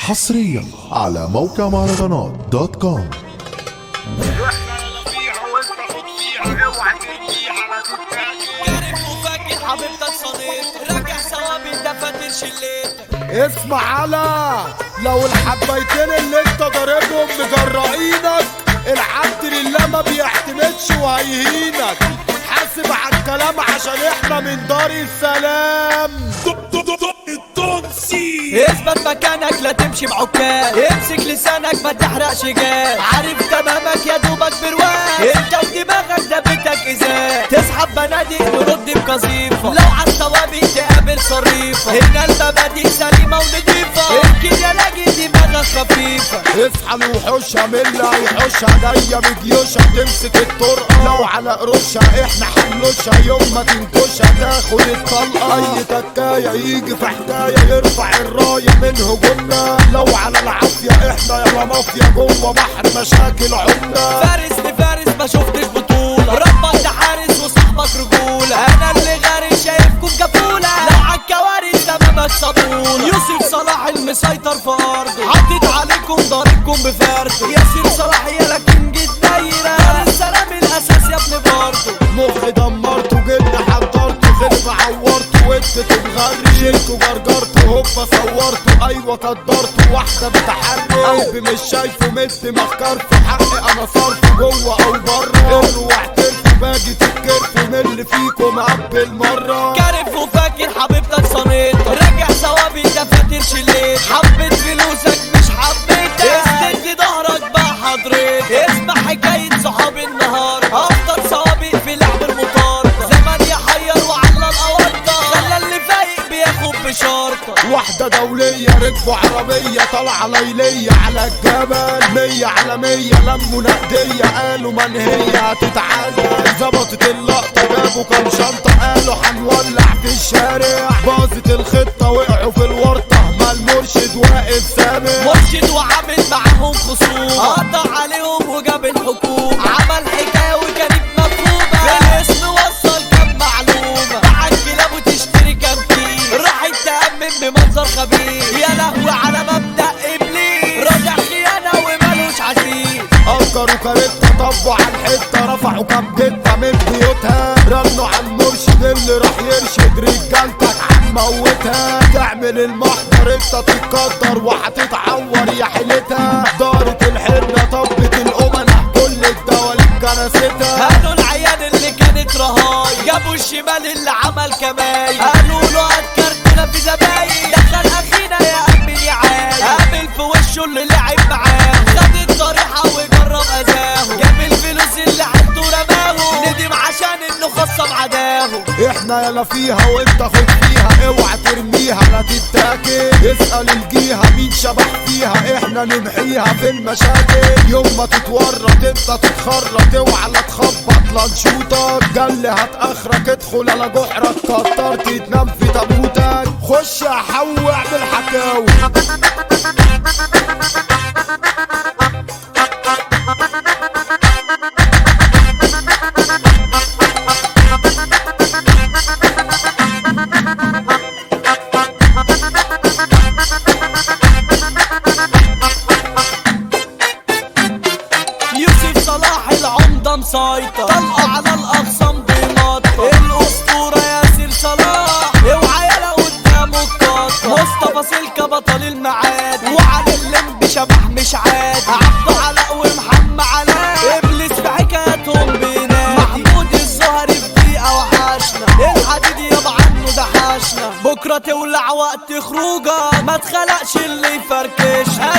حصريا على موقع مهرجانات دوت كوم. حبيبتك صديق رجع ثوابي دفاتر شليتك. اسمع على لو الحبيتين اللي انت ضاربهم مجرئينك، العبد لله ما بيعتمدش وهيهينك. حاسب على الكلام عشان احنا من دار السلام. اثبت مكانك لا تمشي بعكاز، امسك لسانك ما تحرقش جاز. عارف تمامك يا دوبك برواز، انت ودماغك دبتك ازاز. تسحب بنادق نرد بقذيفة، لو عالثوابت تقابل صريفة. هنا المبادئ سليمة ونضيفة، يمكن يا لاقي دماغك خفيفة. اصحى الوحوشة من اللي هيحوشها جاية بجيوشها تمسك الطرقة. لو على قروشها احنا حنلوشها، يوم ما تنكشها تاخد الطلقة. اي تكاية يجي في حكاية يرفع الراية من هجومنا. لو على العافية احنا يلا مافيا جوه بحر مشاكل عمنا. فارس لفارس ما شفتش بطولة، ربك ده حارس وصاحبك رجولة. انا اللي غاري شايفكم جفولة، لو عالكوارث تمامك صابولة. يوسف صلاح المسيطر في ارضه، عدت عليكم ضاربكم بفرد. ياسر صلاح يا لكنج الدايرة، السلام الاساس يا ابن برضه. مخ دمرته جن حضرته، خلف عورته وانت تتغري. شلته جرجرته هوبا صورته، ايوه قدرته واحدة بتحرك. قلبي مش شايفه مد مخكر في حقي انا صرفه جوه او بره. قولوا واحترفوا باجي تتكرفوا من اللي فيكم قبل مرة. كارف وفاكر حبيبتك صنيتك، راجع ثوابي دفاتر شليت. حبيت فلوسك مش حبيتك، استد ظهرك بقى حضرتك. اسمع حكاية صحابي النهاردة، افضل سوابق في لعب المطاردة. زمان يحير وعلى الأورطة، خلى اللي فايق بياخد بشارطة. واحدة دولية ركبوا عربية طالعة ليلية على الجبل. 100 على 100 لموا نقدية، قالوا من هي هتتعلق. ظبطت اللقطة جابوا كام شنطة، قالوا هنولع في الشارع. باظت الخطة وقعوا في الورطة، ما المرشد واقف سامع. مرشد وعامل معاهم خصوم، قطع عليهم وجاب الحكومة. عمل حكاية وكانت مفهومة، في الاسم وصل كام معلومة. باع الكلاب وتشتري كام كيل، راحت تأمن بمنظر خبيث. يا لهوي على مبدأ إبليس، راجع خيانة ومالوش عزيز. أجروا كارتة طبوا على الحتة، رفعوا كام جتة من بيوتها. رنوا على المرشد اللي راح يرشد رجالتك هنموتها. تعمل المحضر انت تتقدر وهتتعور يا حيلتها. دارت الحنة طبت الأمنة، كل الدواليب كنستها. هاتوا العيان اللي كانت رهاي، جابوا الشمال اللي عمل كماي. قالوا له هتكرتنا في زباين، دخل أخينا يا أمين يا عاي. قابل في وشه اللي لعب معاه، خد الطريحة وجرب أذاه. جاب الفلوس اللي عنده رماه، ندم عشان إنه خصم عداه. احنا يلا فيها وانت خد فيها، اوعى ترميها لا تتاكل. اسأل الجيها مين شبح فيها، احنا نمحيها في المشاكل. يوم ما تتورط انت تتخرط، اوعى لا تخبط لا نشوطك. جل هتاخرك ادخل على جحرك، كترت تنام في تابوتك. خش يا حو اعمل حكاوي. يوسف صلاح العمدة مسيطر، طلقة على الأقسام بيناطر. الأسطورة ياسر صلاح، اوعى يلا قدامه القطر. مصطفى سلكة بطل المعاد، وعلى اللمب شبح مش عادي. عبد علاء ومحمد علاء، إبليس في حكاياتهم بينادي. محمود الزهري في دقيقة وحشنا، الحديد يابا عنه ده حشنا. بكرة تولع وقت خروجة، ما تخلقش اللي يفركشنا.